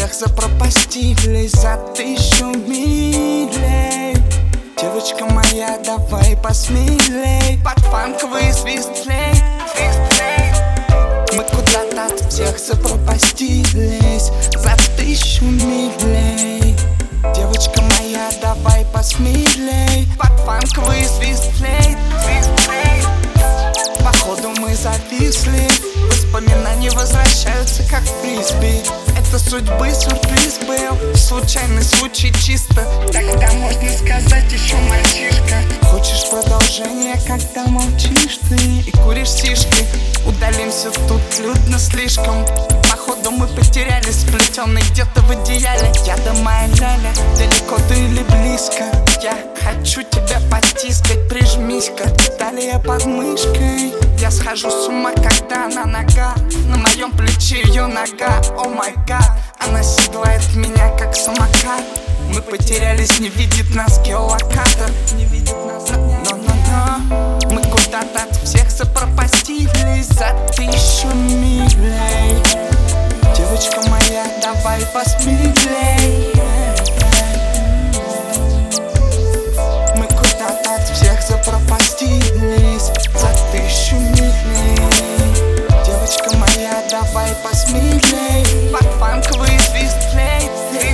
всех запропастились за 1000 милей. Девочка моя, давай посмелей, под фанковый свист флейт. Мы куда-то от всех запропастились за 1000 милей. Девочка моя, давай посмелей, под фанковый свист флейт. Походу мы зависли, воспоминания возвращаются как фрисби. Это судьбы сюрприз был, случайный случай чисто. Тогда можно сказать еще мальчишка. Хочешь продолжение, когда молчишь ты и куришь сишки? Удалимся, тут людно слишком. Походу мы потерялись, сплетенные где-то в одеяле. Я да моя ляля, далеко ты или близко. Я хочу тебя потискать, прижмись-ка. Далее под мышкой. Я схожу с ума, когда она нога на моем плече, ее нога, о май гад. Она седлает меня, как самокат. Мы потерялись, не видит нас геолокатор. Не видит нас, но мы куда-то от всех запропастились за 1000 милей. Девочка моя, давай посмелей. Мы куда-то от всех запропастились за 1000 милей. Девочка моя, давай посмелей, под фанковый свист флейт.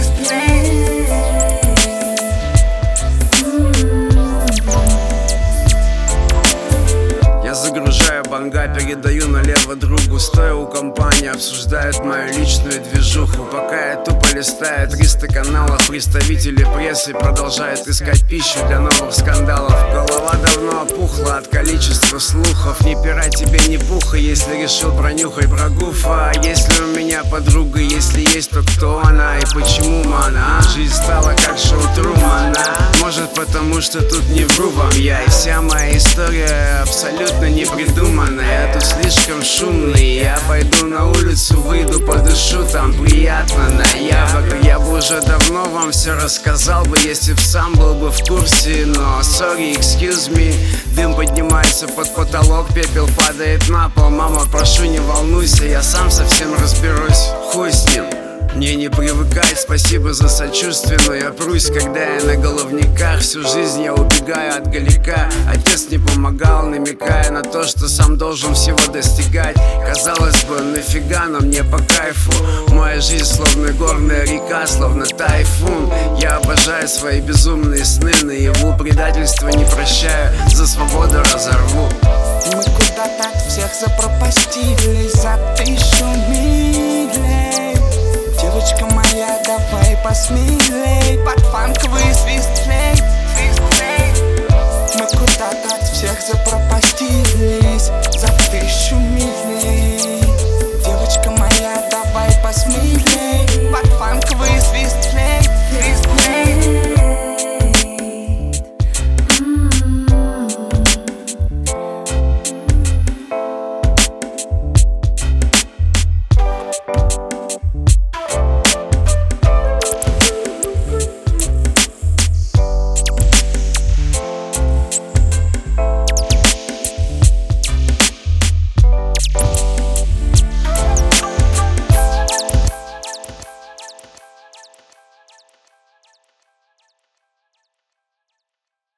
Я загружаю банга, передаю налево другу. Стоя у компании, обсуждают мою личную движуху. Пока я тупо листаю 300 каналов, представители прессы продолжают искать пищу для новых скандалов. Голова давно опухла от количества слухов. Ни пера тебе, ни пуха, если решил пронюхать про гуфа. Если у меня подруга, если есть, то кто она и почему она? Жизнь стала как шоу Трумана. Может потому, что тут не вру вам я. И вся моя история абсолютно не придуманная. Я тут слишком шумный. Я пойду на улицу, выйду, подышу, там приятно. Ноябрь. Я бы уже давно вам все рассказал бы, если б сам был бы в курсе. Но sorry, excuse me. Дым поднимается под потолок, пепел падает на пол. Мама, прошу, не волнуйся, я сам совсем разберусь. Хуй с ним. Мне не привыкать, спасибо за сочувствие, но я прусь, когда я на головниках. Всю жизнь я убегаю от галика. Отец не помогал, намекая на то, что сам должен всего достигать. Казалось бы, нафига, но мне по кайфу. Моя жизнь словно горная река, словно тайфун. Я обожаю свои безумные сны, наяву предательства не прощаю, за свободу разорву. Мы куда-то от всех запропастились за 1000 милей. Девочка моя, давай посмелей, под фанковый свист флейт.